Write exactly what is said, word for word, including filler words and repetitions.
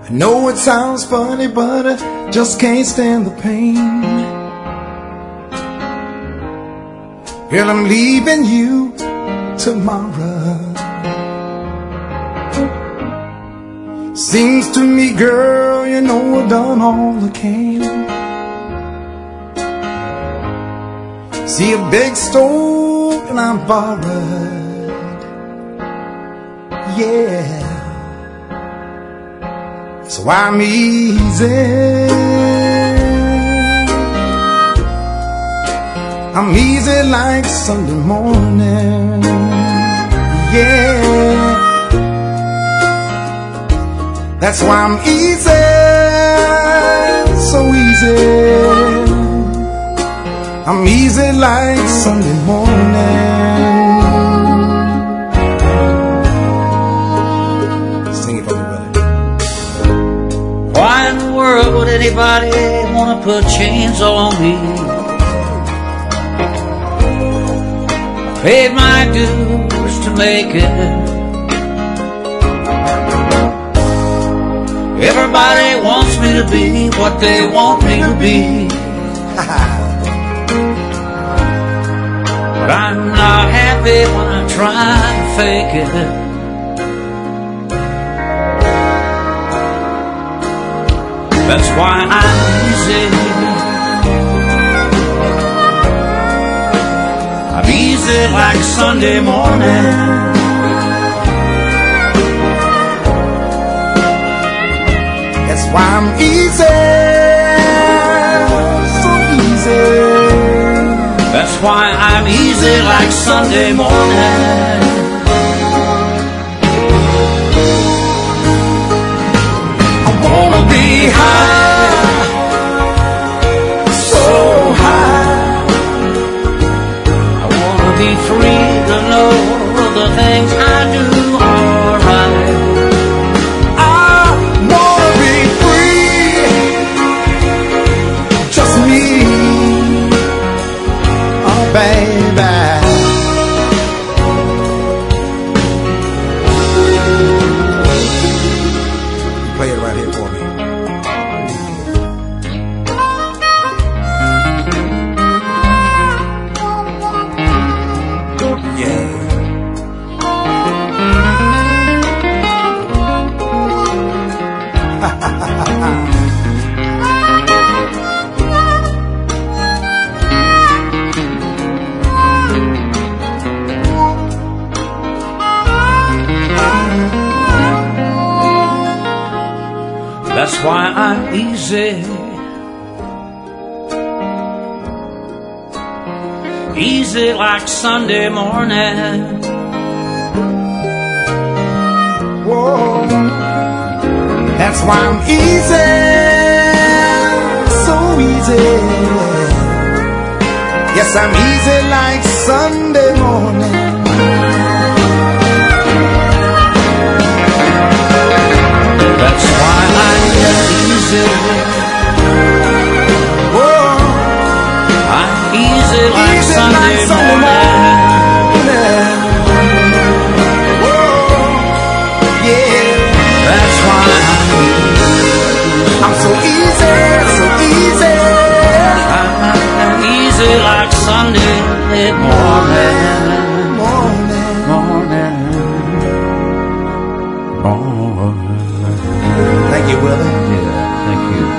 I know it sounds funny, but I just can't stand the pain. Girl, I'm leaving you tomorrow. Seems to me, girl, you know I've done all I can. See a big stove and I borrowed, yeah. So I'm easy. I'm easy like Sunday morning, yeah. That's why I'm easy, so easy. I'm easy like Sunday morning. Sing it for me, brother. Why in the world would anybody want to put chains on me? Paid my dues to make it. Everybody wants me to be what they want me to be. But I'm not happy when I try to fake it. That's why I'm easy. I'm easy like Sunday morning. That's why I'm easy, so easy. That's why I'm easy like Sunday morning. I wanna be high, so high. I wanna be free to know the things I do are right. Play it right here for me. Yeah. That's why I'm easy. Easy like Sunday morning. Whoa. That's why I'm easy, so easy. Yes, I'm easy like Sunday morning. That's why I'm easy. Whoa. I'm easy like Easy Sunday, like Sunday morning. morning. Whoa. Yeah. That's why I'm easy. I'm so easy, so easy. I'm easy like Sunday morning. Morning. Morning. Morning. Thank you, brother. Yeah, thank you.